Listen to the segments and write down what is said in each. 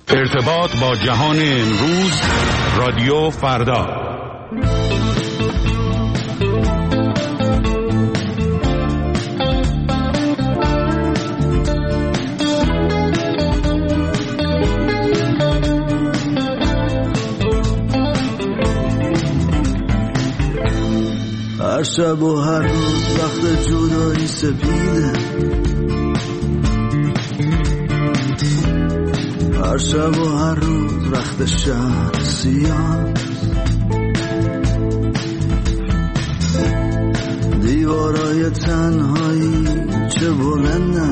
ارتباط با جهان امروز، رادیو فردا. هر شب و هر روز وقت جدایی سپیده، هر شب و هر روز وقت شهر سیاه، دیوارای تنهایی چه بلندن،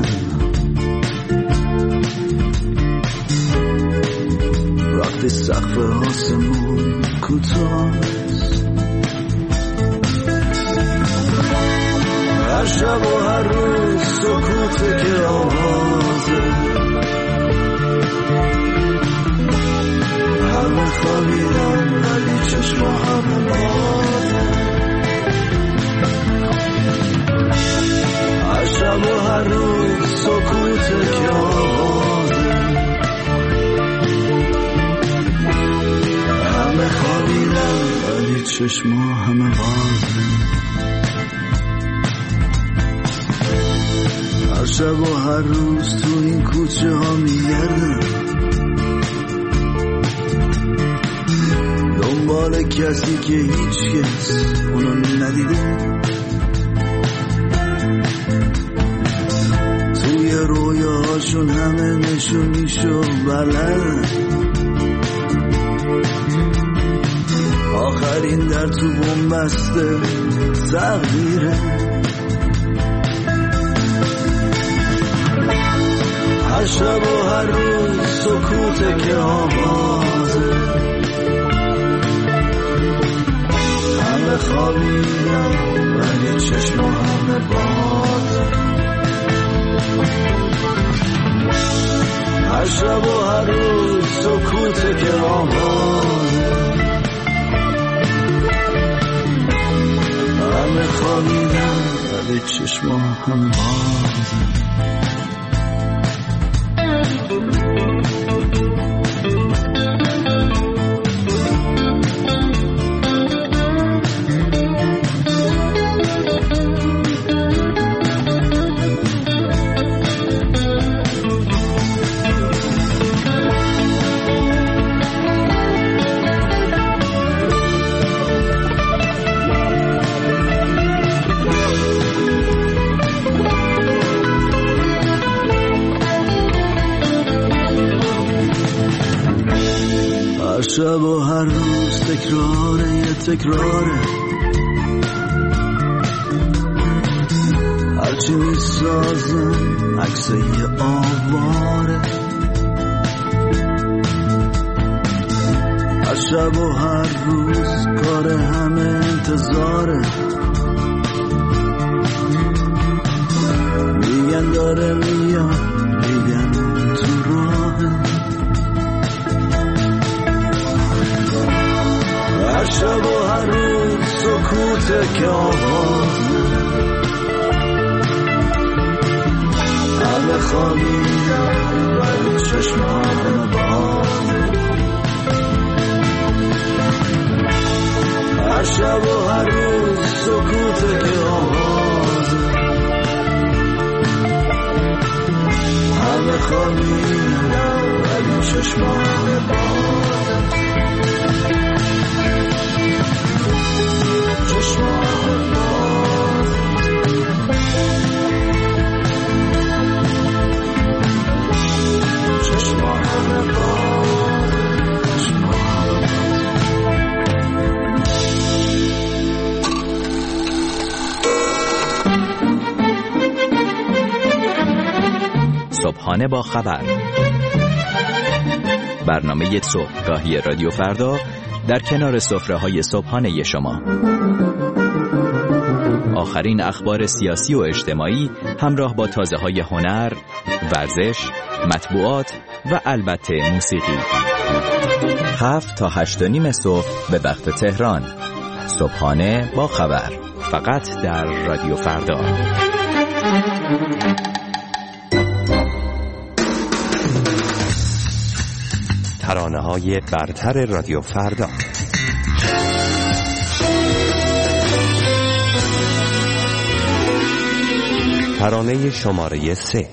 وقتی سقف آسمون کوتاه، هر شب و هر روز سکوته که آوازه، همه خوابیدن ولی چشم همه بازه، هر شب و هر روز سکوته که آوازه، همه خوابیدن ولی چشم همه بازه، هر شب و هر روز تو این کوچه ها میگردم دنبال کسی که هیچ کس اونو ندیده، توی رویاهاشون همه نشونیشو بلدن، آخرین در تو بنبسته تقدیره، هر شب و هر روز سکوته که آوازه، همه خوابیدن ولی چشم همه بازه، هر شب و هر روز سکوته که آوازه، همه خوابیدن ولی چشم همه بازه. شب و هر روز تکراره یه تکراره، هرچی میسازم عکس یه آواره، هر شب و هر روز کار همه انتظاره، میگن داره میاد میگن تو راهه، هر شب و هر روز سکوته که آوازه، همه خوابیدن ولی چشم همه بازه، هر شب و هر روز سکوته که آوازه، همه خوابیدن ولی چشم همه بازه، چشم همه بازه، چشم همه بازه، چشم همه بازه. صبحانه با خبر، برنامه صبحگاهی رادیو فردا در کنار سفره‌های صبحانه شما. آخرین اخبار سیاسی و اجتماعی همراه با تازه‌های هنر، ورزش، مطبوعات و البته موسیقی. 7 تا 8:30 صبح به وقت تهران. صبحانه با خبر، فقط در رادیو فردا. ترانه‌های برتر رادیو فردا. ترانه شماره 3.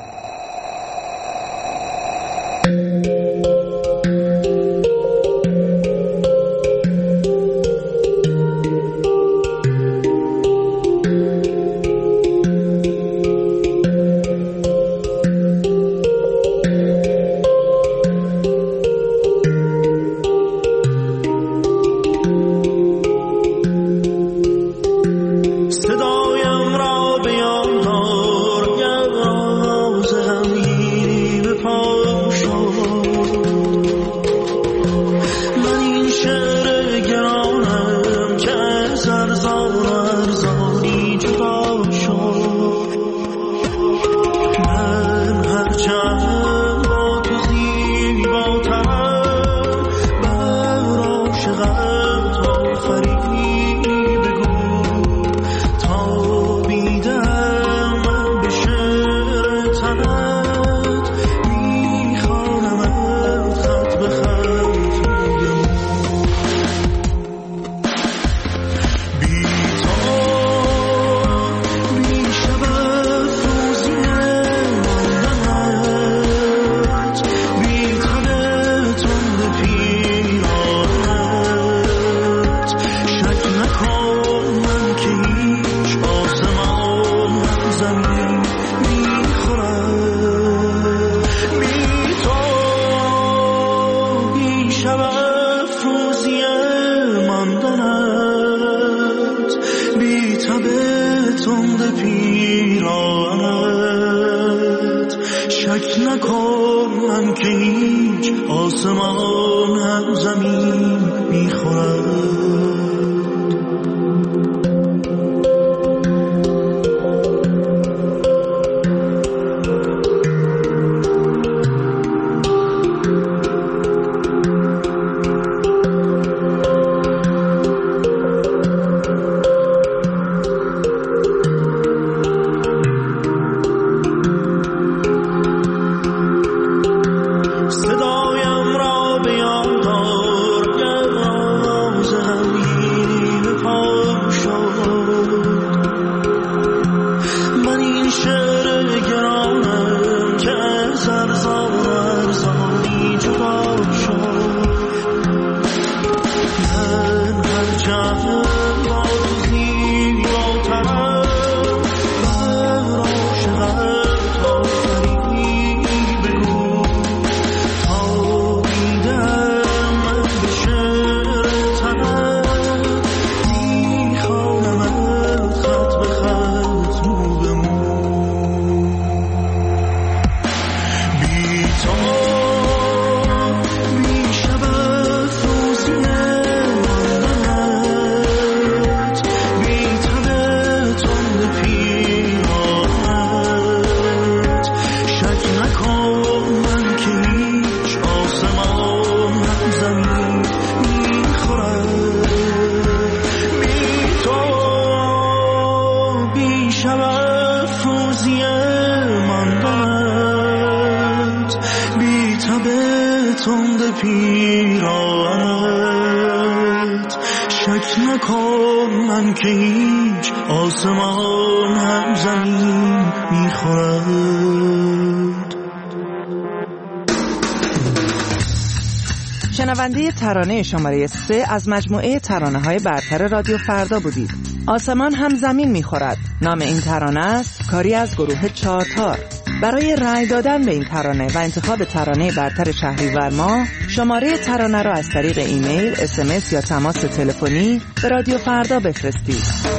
شنونده ترانه شماره 3 از مجموعه ترانه‌های برتر رادیو فردا بودید. آسمان هم زمین می‌خورد. نام این ترانه است کاری از گروه چارتار. برای رأی دادن به این ترانه و انتخاب ترانه برتر شهریور ماه، شماره ترانه را از طریق ایمیل، SMS یا تماس تلفنی به رادیو فردا بفرستید.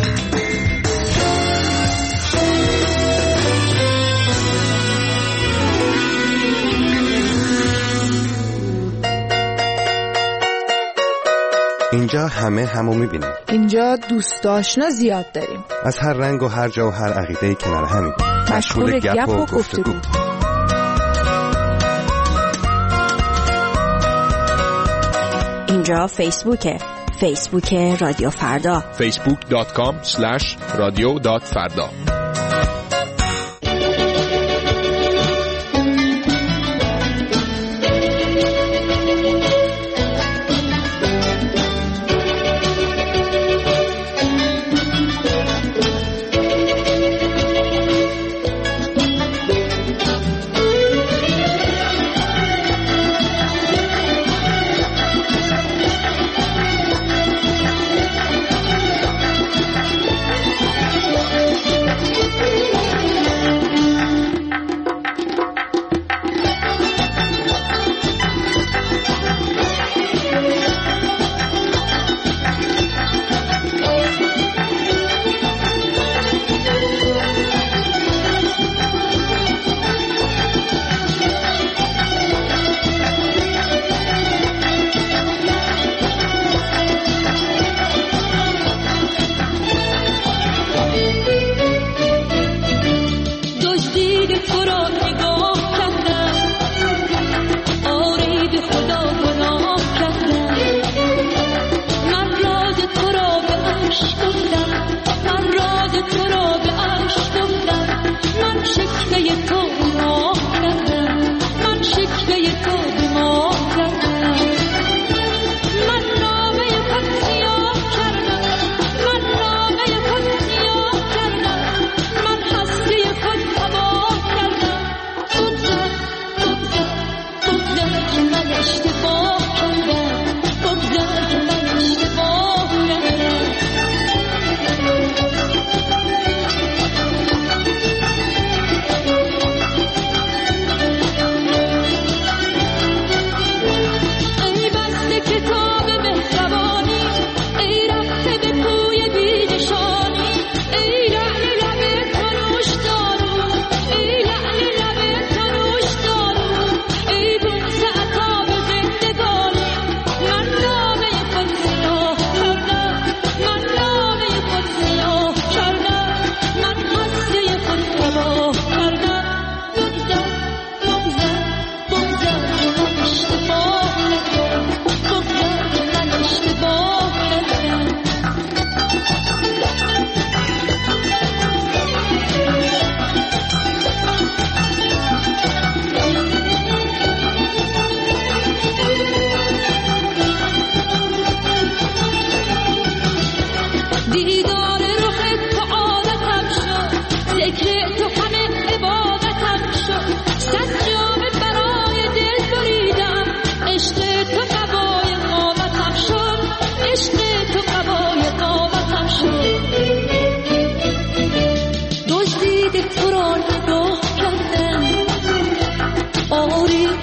اینجا همه همو میبینیم. اینجا دوست آشنا زیاد داریم. از هر رنگ و هر جا و هر عقیده‌ای کنار همیم. مشغول گپ و گفتگو. اینجا فیسبوکه. فیسبوک رادیو فردا. facebook.com/radio.farda.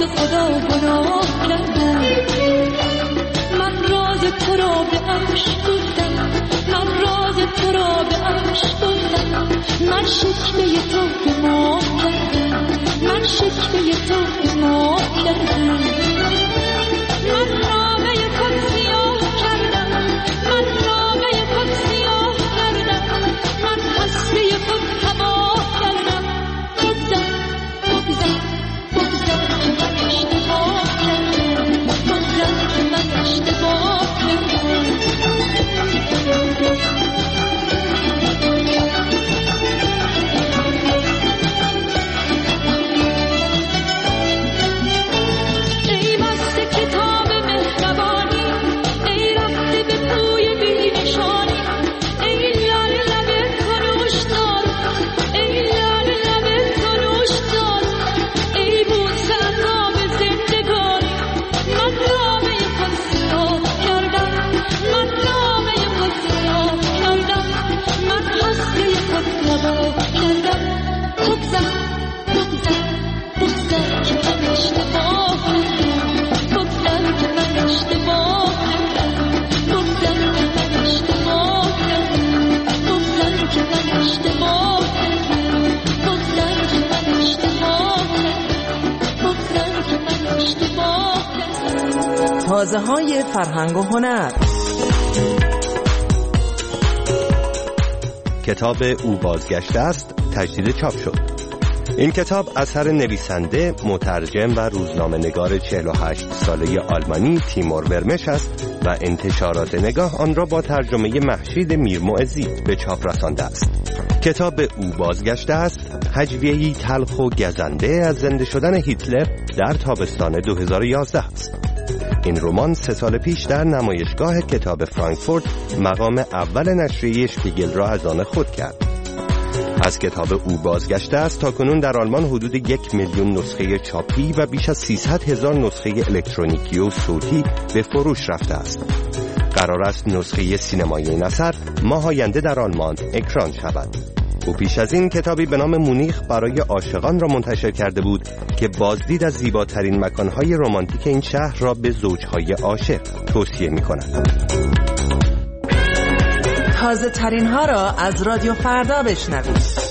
به خدا گناه کردم. من راز تو را به عشق گفتم، من راز تو را به عشق گفتم. من شکوه تو به ما کردم، من شکوه تو به ما کردم. من نامه خود سیاه کردم، من نامه خود سیاه کردم. من هسته خود تباه کردم. بگذار بگذار بگذار که من اشتباه کردم، بگذار که من اشتباه کردم. تازه‌های فرهنگ و هنر. کتاب او بازگشته است تجدید چاپ شد. این کتاب اثر نویسنده، مترجم و روزنامه‌نگار 48 ساله آلمانی تیمور ورمش است و انتشارات نگاه آن را با ترجمه مهشید میرمعزی به چاپ رسانده است. کتاب او بازگشته است هجویه‌ای تلخ و گزنده از زنده شدن هیتلر در تابستان 2011 است. این رمان 3 سال پیش در نمایشگاه کتاب فرانکفورت مقام اول نشریه شپیگل را از آن خود کرد. از کتاب او بازگشته است تاکنون در آلمان حدود 1 میلیون نسخه چاپی و بیش از 300,000 نسخه الکترونیکی و صوتی به فروش رفته است. قرار است نسخه سینمایی این اثر ماه آینده در آلمان اکران شود. او پیش از این کتابی به نام مونیخ برای عاشقان را منتشر کرده بود که بازدید از زیباترین مکانهای رمانتیک این شهر را به زوجهای عاشق توصیه می‌کند. تازه ترین ها را از رادیو فردا بشنوید.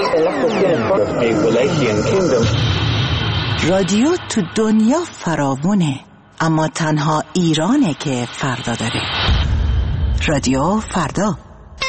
رادیو تو دنیا فراوونه، اما تنها ایرانه که فردا داره. رادیو فردا.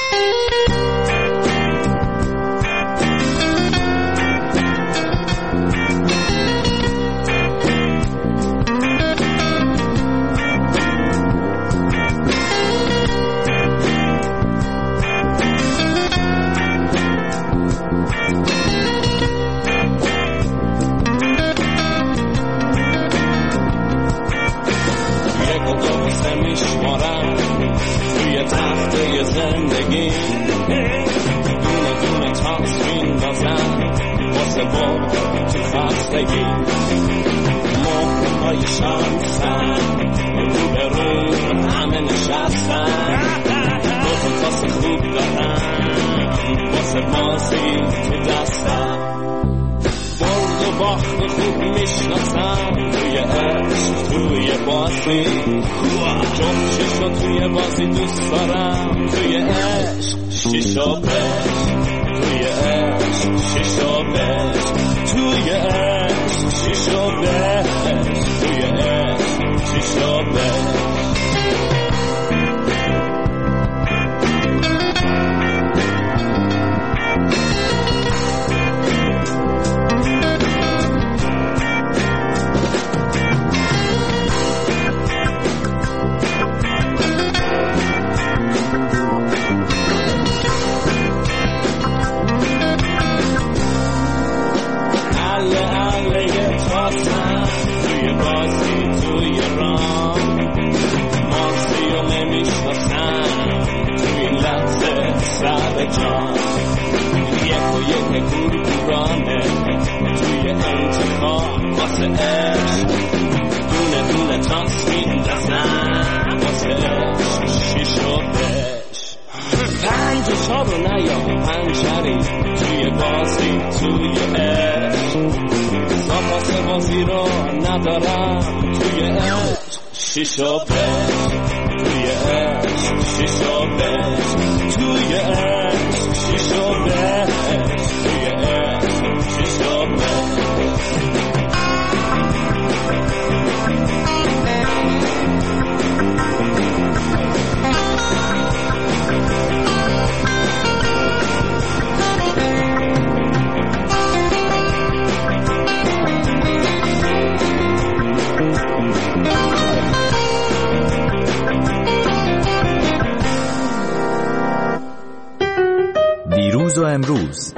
دیروز و امروز،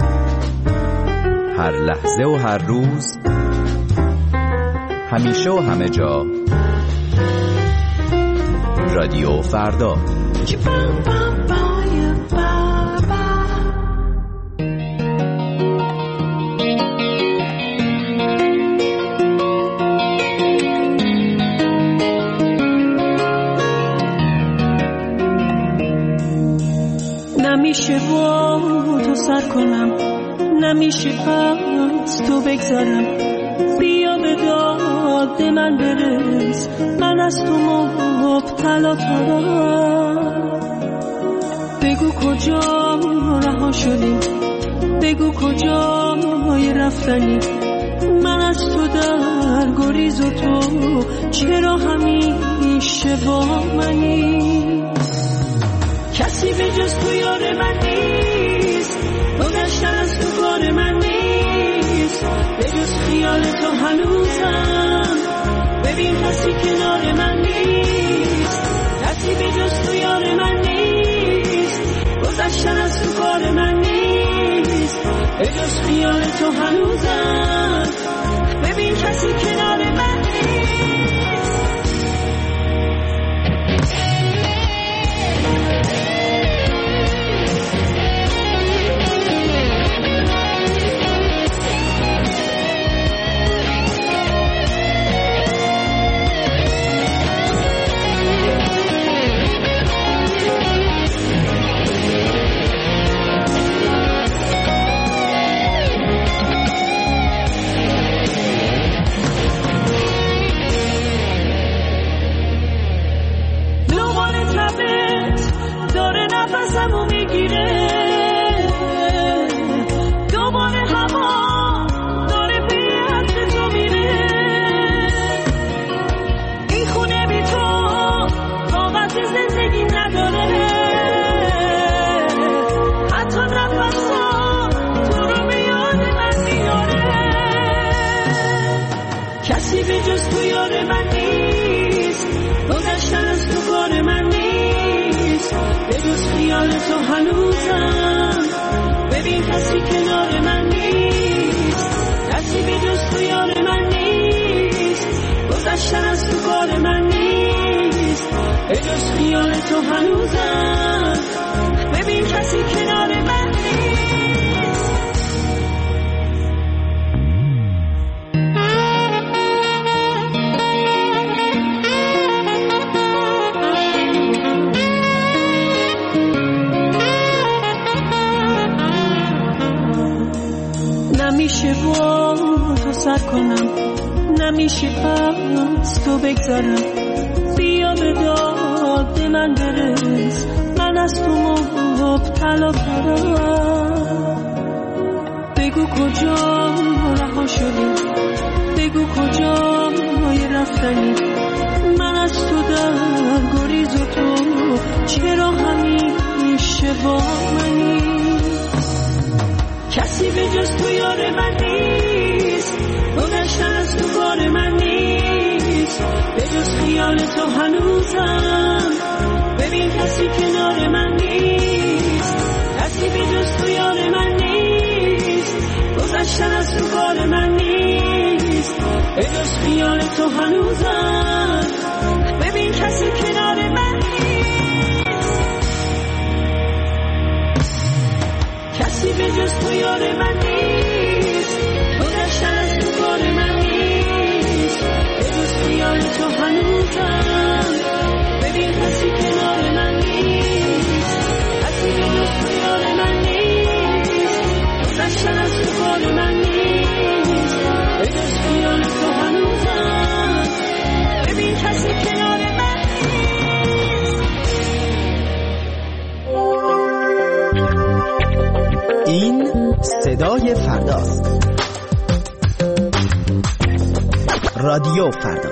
هر لحظه و هر روز، همیشه و همه جا، رادیو فردا. نمیشه با تو سر کنم، نمیشه از تو بگذارم، بیا به داد من برس، من از تو مبتلا ترم. بگو کجا رها شدی، بگو کجای رفتنی، من از تو در گریز و تو چرا همیشه با منی؟ کسی به جز تو یار من نیست، گذشتن از تو کار من نیست، به جز خیال تو هنوزم، ببین کسی کنار من نیست، کسی به جز تو یار من نیست، گذشتن از تو کار من نیست، به جز خیال تو هنوزم، ببین کسی کنار من نیست. گذشتن از تو کار من نیست، به جز خیال تو هنوزم. ببین کسی کنار من نیست. نمیشه با تو سر کنم، نمیشه از تو بگذارم. بیا به داد من برس، من از تو مبتلا ترم. بگو کجا رها شدی، بگو کجا رفتنی. من از تو در گریز و تو چرا همیشه با منی. کسی به جز تو یار من نیست، گذشتن از تو کار من نیست، به جز خیال تو هنوزم. ببین کسی کنار من نیست، کسی به جز تو یار من نیست، گذشتن از تو کار من نیست، به جز خیال تو هنوزم. ببین کسی کنار من نیست، کسی به جز تو یار من نیست، گذشتن از تو کار من نیست، به جز خیال تو هنوزم. ببین کسی کنار من نیست، کسی به جز تو یار من نیست، گذشتن از تو کار من نیست، به جز خیال تو هنوزم. ببین کسی کنار من نیست. این صدای فرداست. رادیو فردا.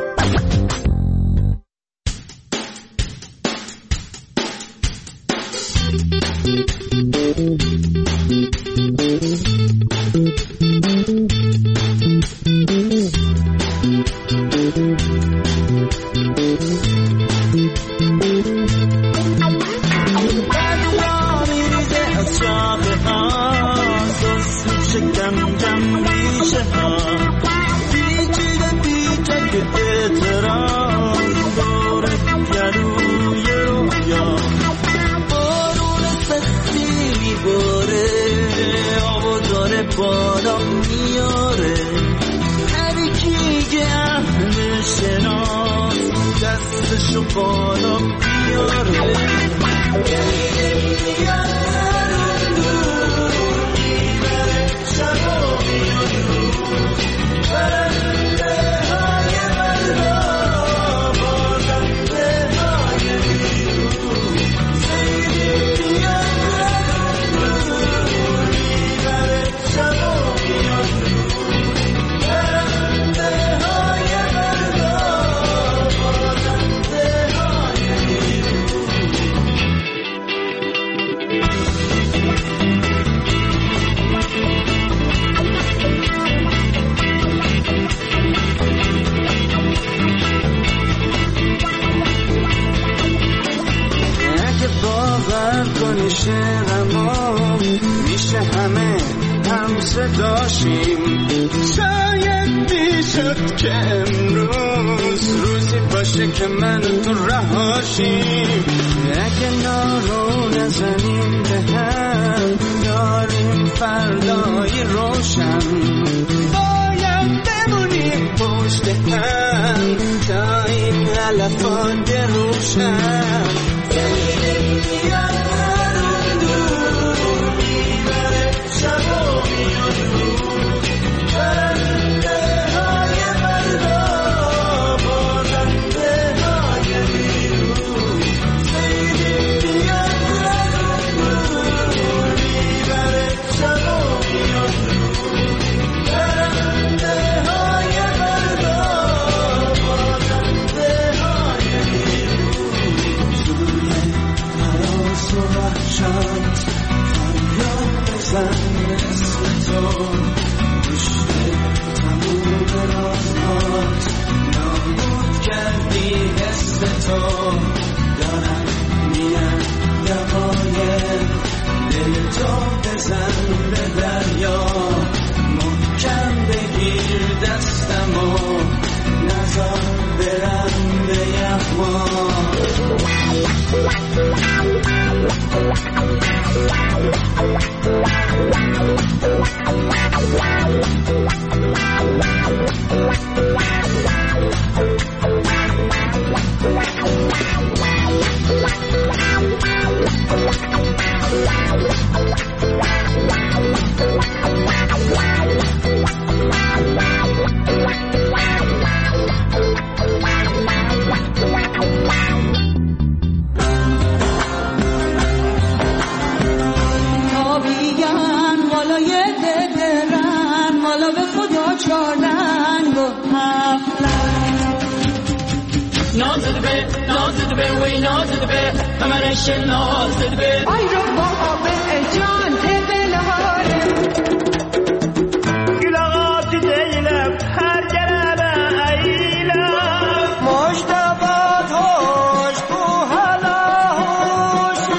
بالا میاره هر کی که اهل شناس دستشو بالا بیاره میشه همه هم صداشیم شاید میشد که امروز روزی باشه که من تو رهاشیم اگه نارو نزنیم به هم داریم فردای روشن باید بمونیم پشت هم تا این علفان روشن چارنگ و هفلنگ نازد به وی نازد به همرش نازد به آی رو با به جان به نهاره گلاغات دیلم هر جرابه ایلم مشتبات هوش بو حالا هوش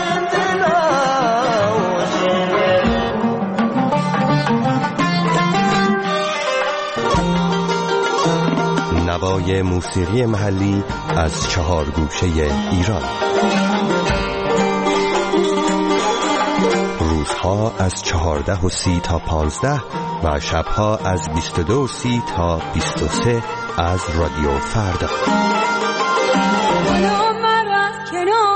دلا نوای موسیقی محلی از 4 گوشه ایران. روزها از 14:30 تا 15 و شبها از 22:30 تا 23 از رادیو فردا. حالا مرا از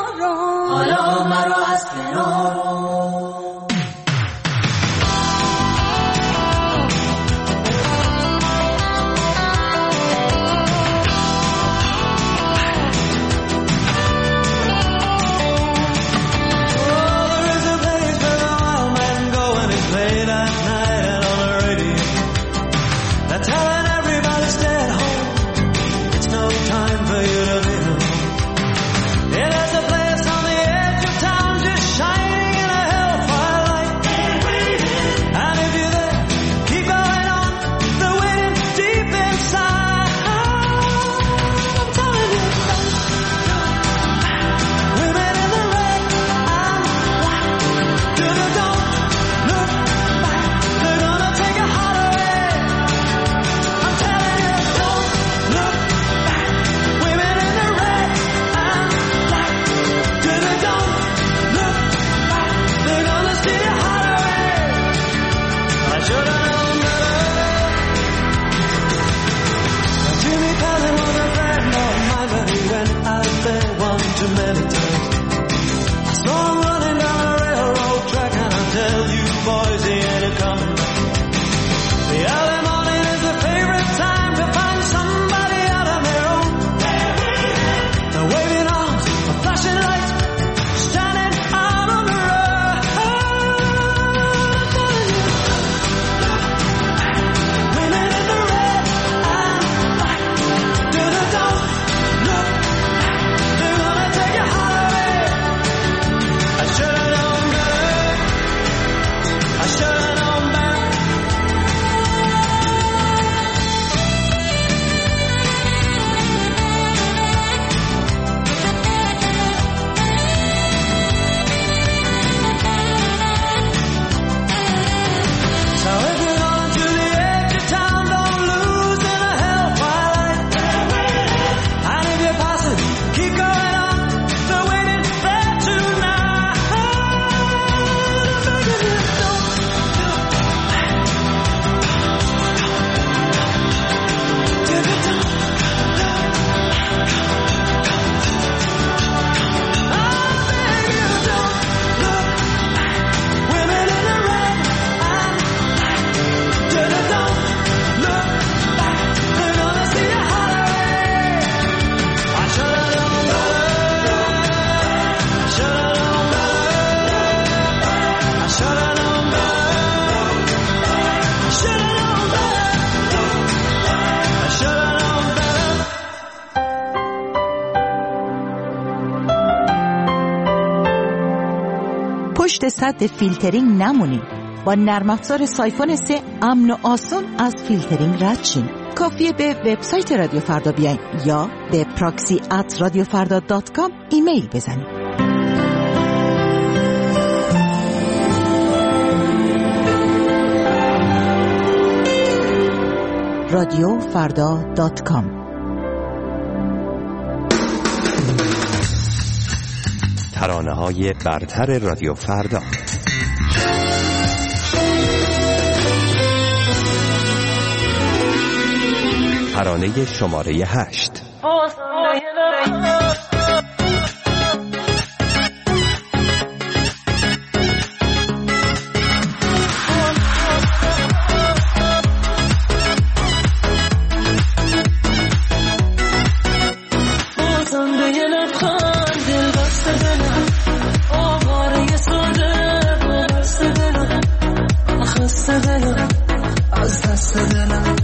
کنار پشت سد فیلترینگ نمونید. با نرم افزار سایفون 3 امن و آسان از فیلترینگ رد شین. کافیه به وبسایت رادیو فردا بیاین یا به proxy@radiofarda.com ایمیل بزنید. radiofarda.com ترانه‌های برتر رادیو فردا. ترانه شماره 8. از دست دلم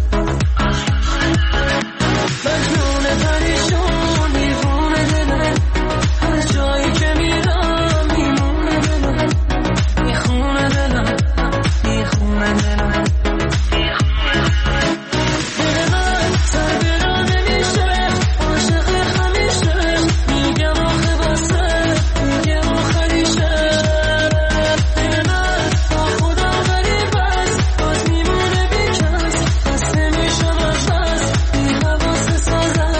مجنون پریشون دیوونه دلم هر جایی که میرم میمونه دلم میخونه دلم میخونه دلم دل من سر برا نمیشه عاشق همیشه میگم آخه بسه میگم آخه ریشه دل من با خدا ولی بس باز میمونه بیکس بس نمیشم از بس بی حواس سازم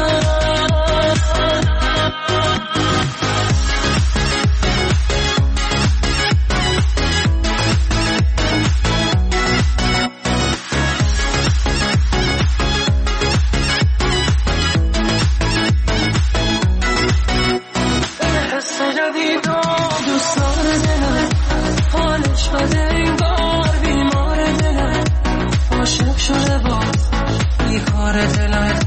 حس جدید و دوستان دلم حالش بده این بار بیمار دلم عاشق شده باز بیکار دلم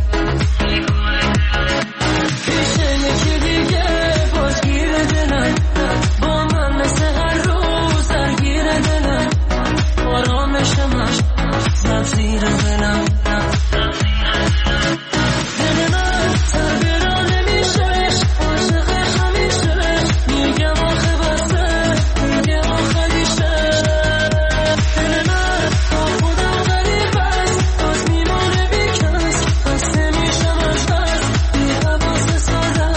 پیش یکی دیگه بازگیر دلم با من مثل هر روز درگیر دلم آرامشمش زد زیر دلم دل من سر برا نمیشه عاشق همیشه میگم آخه بسه میگم آخه ریشه دل من با خودم ولی بس باز میمونه بیکس بس نمیشم از بس بی حواس سازم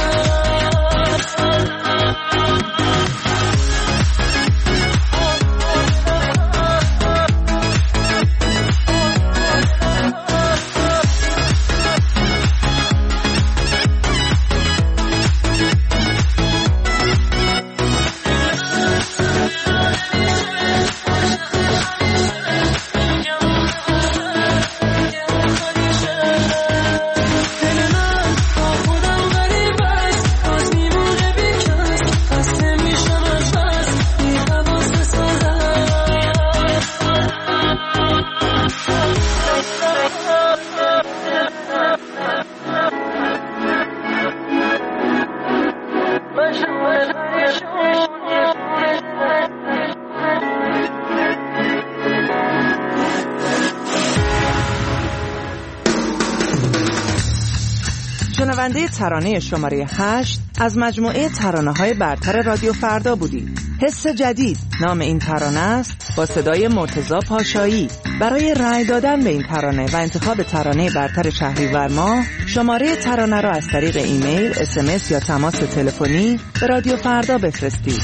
دل من با خودم ولی بس باز میمونه بیکس بس نمیشم از بس بی حواس سازم شنونده ترانه شماره 8 از مجموعه ترانه‌های برتر رادیو فردا بودید. حس جدید نام این ترانه است با صدای مرتضی پاشایی. برای رأی دادن به این ترانه و انتخاب ترانه برتر شهریور ماه شماره ترانه را از طریق ایمیل، SMS یا تماس تلفنی به رادیو فردا بفرستید.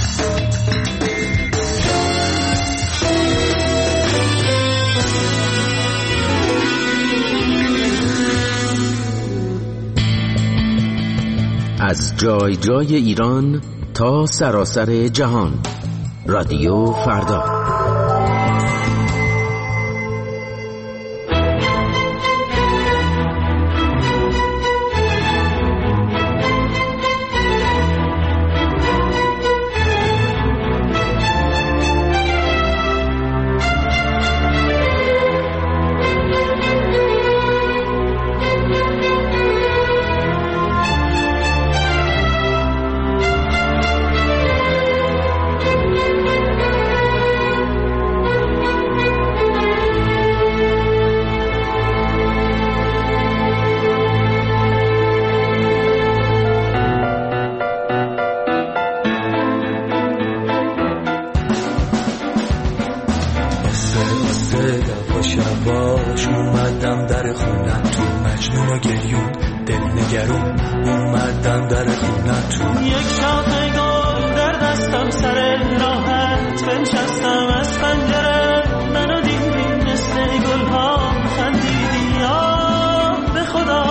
از جای جای ایران تا سراسر جهان، رادیو فردا. یواش اومدم در خونتون، مجنون و گریون دل نگرون اومدم در خونتون. یک شاخه گل در دستم سر راحت بنشستم از پنجره، منو دیدی مثل گل ها خندیدی. به خدا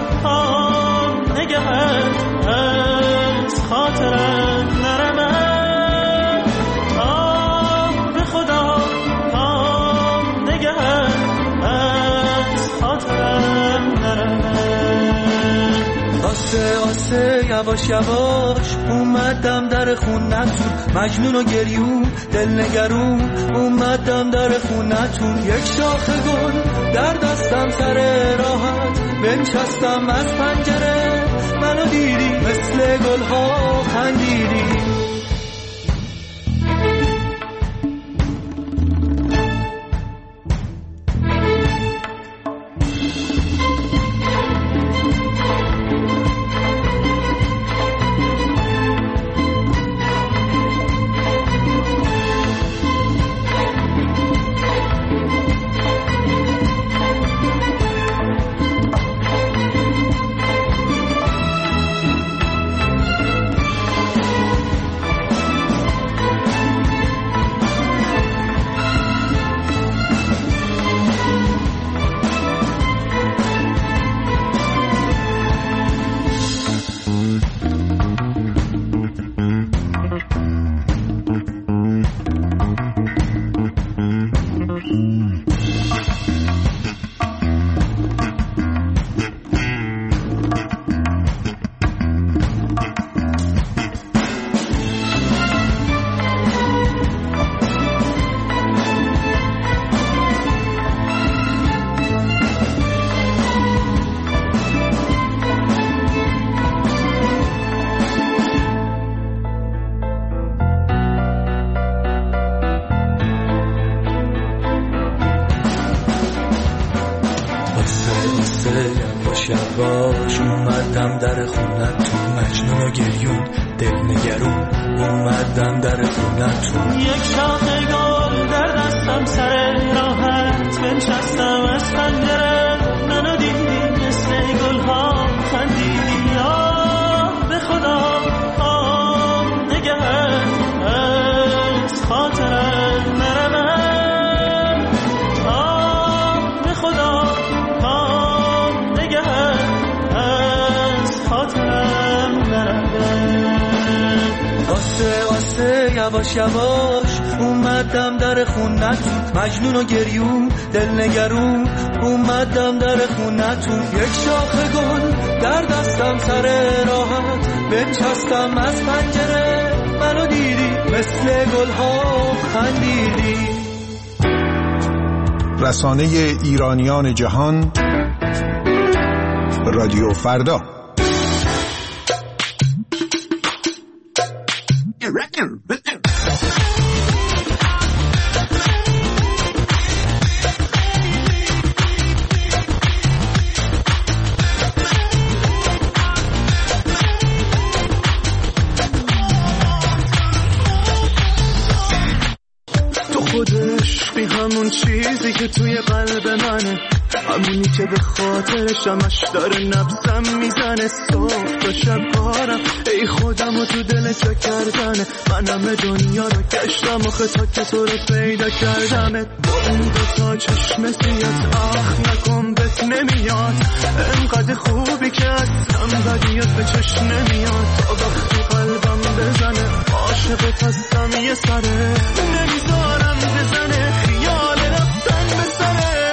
نگهت از خاطرم نرمه، به خدا نگهت از خاطرم نرمه. آسه آسه یواش یواش اومدم در خونتون، مجنون و گریون دل نگرون اومدم در خونتون. یک شاخه گل در دستم سر راحت بنشستم از پنجره، منو دیدی مثل گل ها خندیدی. یواش یواش اومدم در خونتون، مجنون و گریون دلنگرون اومدم در خونتون. یک شاخه گل در دستم سر راحت بنشستم از پنجره، منو دیدی مثل گلها خندیدی. یا به خدا نگهت از خاطرم نرمم، به خدا نگهت از خاطرم نرمم. واسه یواش یواش اومدم در خونتون، مجنون و گریون دلنگرون اومدم در خونتون. یک شاخه گل در دستم سر راحت بنشستم از پنجره، منو دیدی مثل گلها خندیدی. رسانه ایرانیان جهان، رادیو فردا. همون چیزی که توی قلب منه، همونی که به خاطرشمش داره نبضم میزنه. صبح تا شب کارم ای خودم و تو دل چه کردنه، منم دنیا رو گشتم آخه تا که تو رو پیدا کردمت. با اون دوتا چشم سیات آخ نکن بهت نمیاد، انقدر خوبی که اصلا بدیت به چشم نمیاد. تا وقتی قلبم بزنه عاشقت هستم یه سره، نمیذارم بزنه خیال رفتن به سره.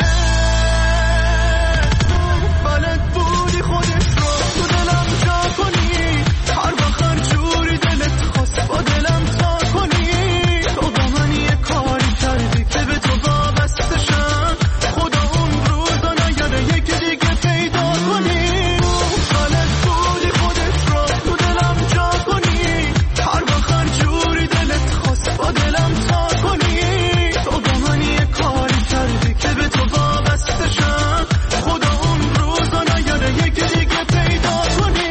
بلد بودی خودت رو تو دلم جا کنی، هر وقت هر جوری دلت خواست با دلم تا کنی. تو با من یه کاری کردی که به تو وابستشم، خدا اون روزا نیاره یکی دیگه پیدا کنی. بلد بودی خودت رو تو دلم جا کنی، هر وقت هر جوری دلت خواست با دلم تا کنی. تو با من یه کاری کردی که به تو وابستشم، خدا اون روزا نیاره یکی دیگه پیدا کنی.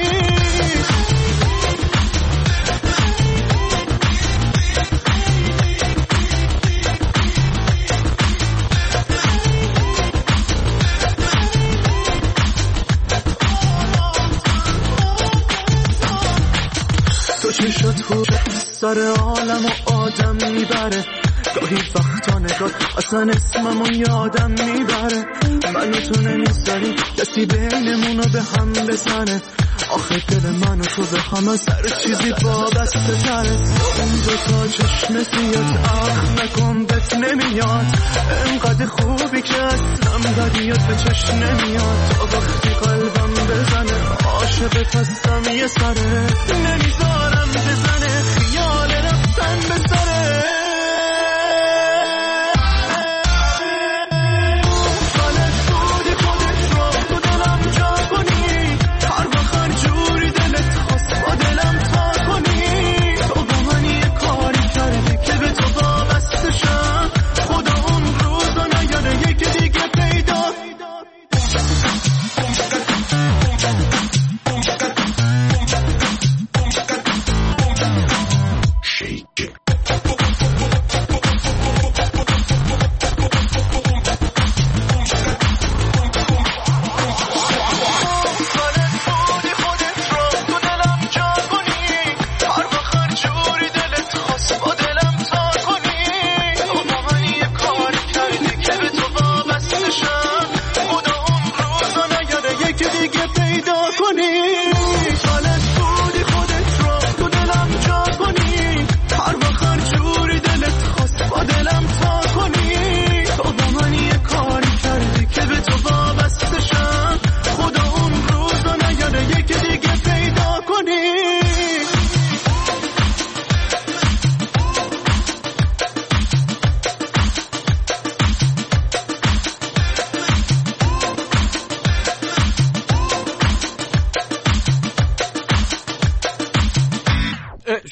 تو چشات خوب سر عالم و آدم میبره، گاهی وقتا نگاه اصلا اسممو یادم میبره. من و تو نمیذاری کسی بینمونو به هم بزنه، آخه دل من و تو به هم از هر چیزی وابسته تره. اون دوتا چشم سیات آخ نکن بهت نمیاد، انقدر خوبی که اصلا بدیات به چشم نمیاد. تا وقتی قلبم بزنه عاشقت هستم یه سره، نمیذارم بزنه خیال رفتن به سره.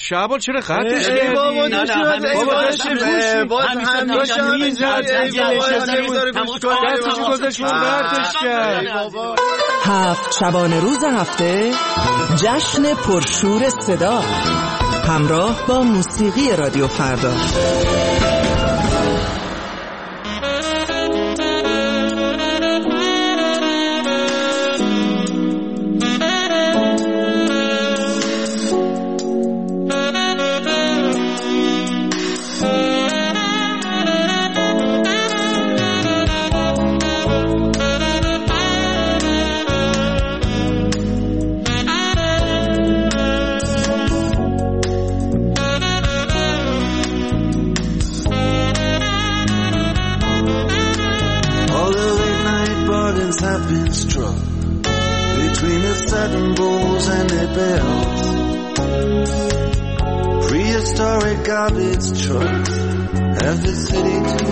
شعبان چرا خطش کردی؟ بابا هفت شبانه روز هفته جشن پرشور صدا همراه با موسیقی رادیو فردا. Have been struck between the satin bowls and their bells. Prehistoric garbage trucks have the city to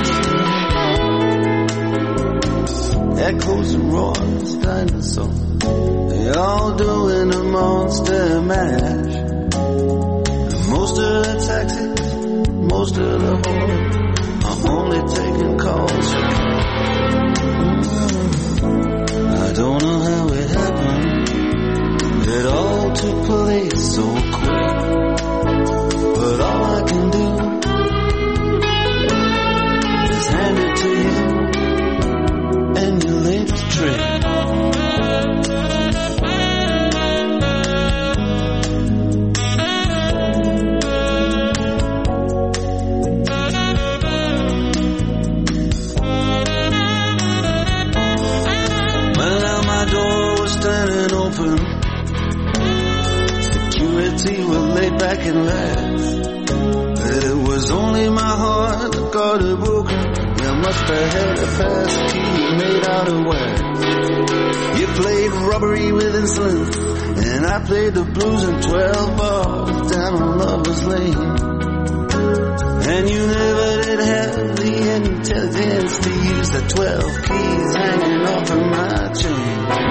themselves. Echoes and roars, dinosaurs, they all doing a monster mash. And most of the taxis, most of the horror, I'm only taking calls for I don't know how it happened. It all took place so quick. But all I can do is hand it to you and your latest trick. Standing open, security were laid back and laughed. It was only my heart that got it broken. You must have had a fast key made out of wax. You played robbery with insolence, and I played the blues in 12 bars down on Lover's Lane. And you never did have the intelligence to use the 12 keys hanging off of my chain.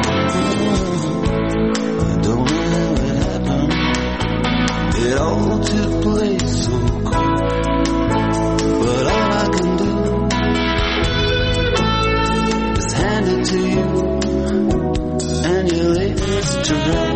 I don't know how it happened. It all took place so quick. But all I can do is hand it to you and your latest trick.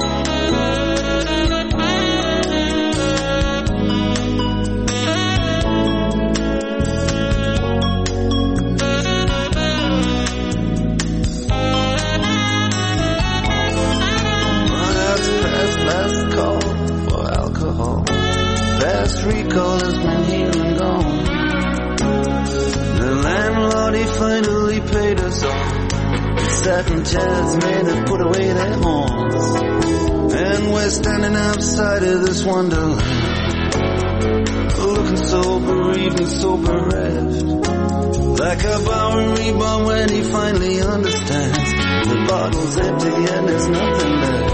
Last call for alcohol. Fast recall has been here and gone. The landlord, he finally paid us off. The satin chairs made us put away their horns. And we're standing outside of this wonderland, looking so bereaved and so bereft. Like a Bowery bomb when he finally understands the bottle's empty and there's nothing left.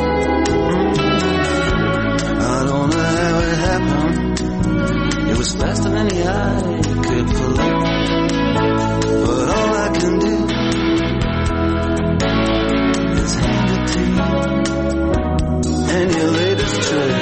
I don't know how it happened. It was faster than the eye could collect. But all I can do is hand it to you and your latest trick.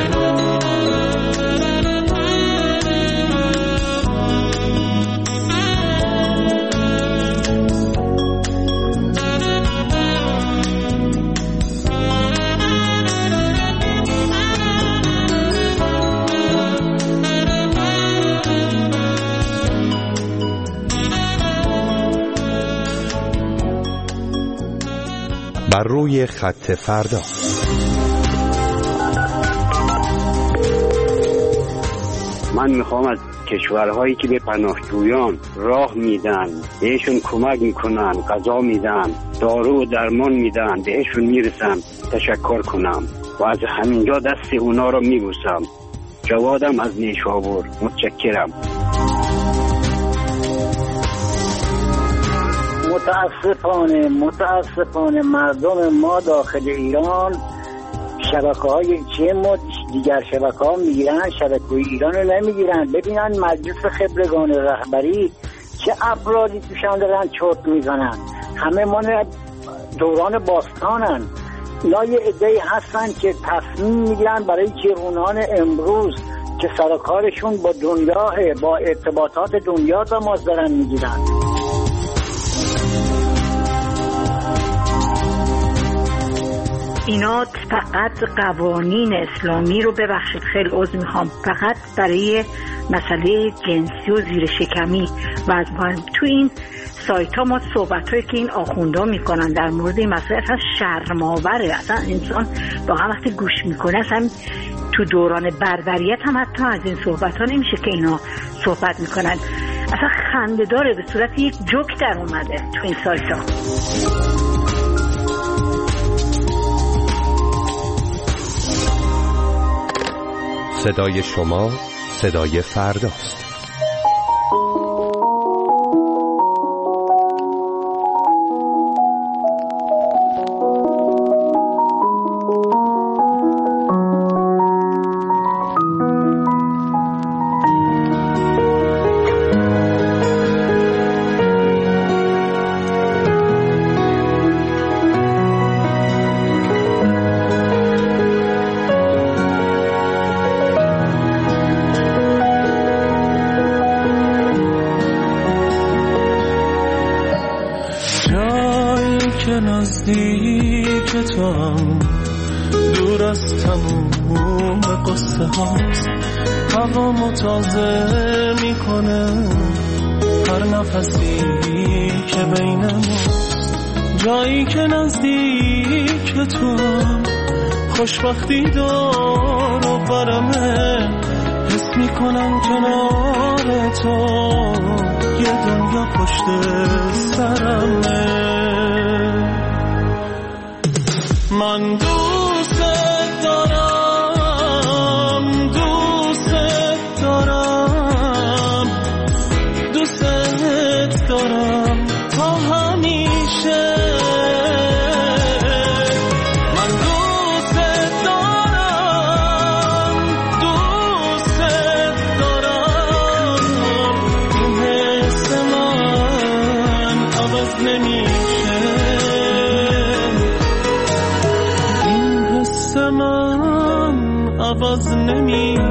بر روی خط فردا. من میخوام از کشورهایی که به پناهجویان راه میدن، بهشون کمک میکنن، غذا میدن، دارو و درمان میدن، بهشون میرسم تشکر کنم و از همینجا دست اونا رو میبوسم. جوادم از نیشابور. متشکرم. متاسفانه مردم ما داخل ایران شبکه‌های جم و دیگر شبکه‌ها میگیرن، شبکه ایران رو نمیگیرن. ببینن مجلس خبرگان رهبری چه افرادی توشان دارن چرت میزنن. همه ما دوران باستانن. اینا یه عده‌ای هستن که تصمیم میگیرن برای جوانان امروز که سر کارشون با دنیا، با ارتباطات دنیا تماس دارن میگیرن. اینا فقط قوانین اسلامی رو، ببخشید خیلی عذر میخوام، فقط برای مسئله جنسی و زیر شکمی وضع کنن. تو این سایت ها ما صحبت هایی که این آخونده میکنن در مورد این مسئله اصلا شرم‌آوره. اصلا انسان واقعا وقتی گوش میکنه، اصلا تو دوران بربریت هم حتی از این صحبت ها نمیشه که اینا صحبت میکنن. اصلا خنده داره، به صورت یک جوک در اومده تو این سایت ها. صدای شما صدای فرداست. نزدیک تو هم دور از تموم قصه هاست، هوا تازه میکنه هر نفسی که بین ماست. جایی که نزدیک تو هم خوشبختی دار و برمه، حس میکنم کنار تو یه دنیا پشت سرمه. من دوست دارم، دوست دارم، دوست دارم تا همیشه. من دوست دارم، دوست دارم، این حس من عوض نمیشه، من عوض نمیشه.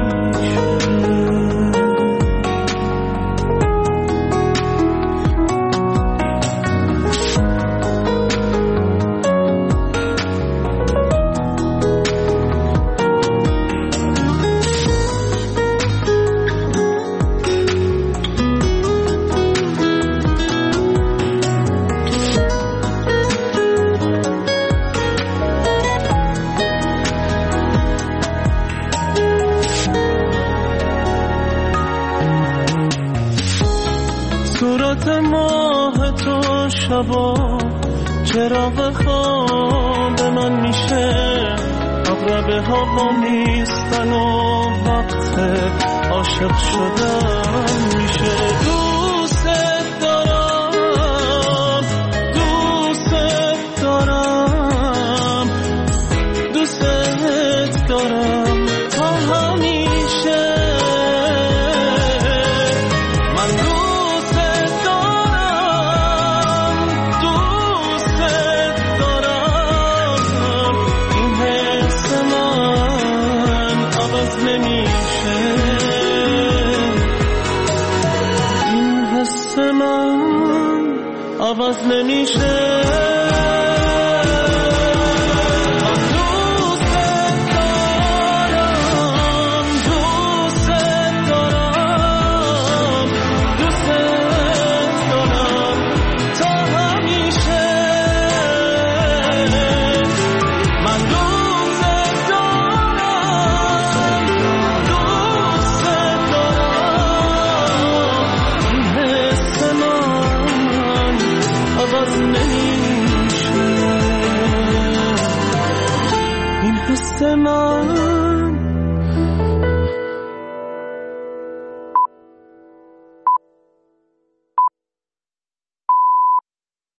صورت ماه تو شبا چراغ خواب من میشه، عقربه ها با میستن و وقت عاشق شدن میشه. دوست دارم، دوست دارم، دوست دارم تا همیشه. عوض نمیشه. این حس من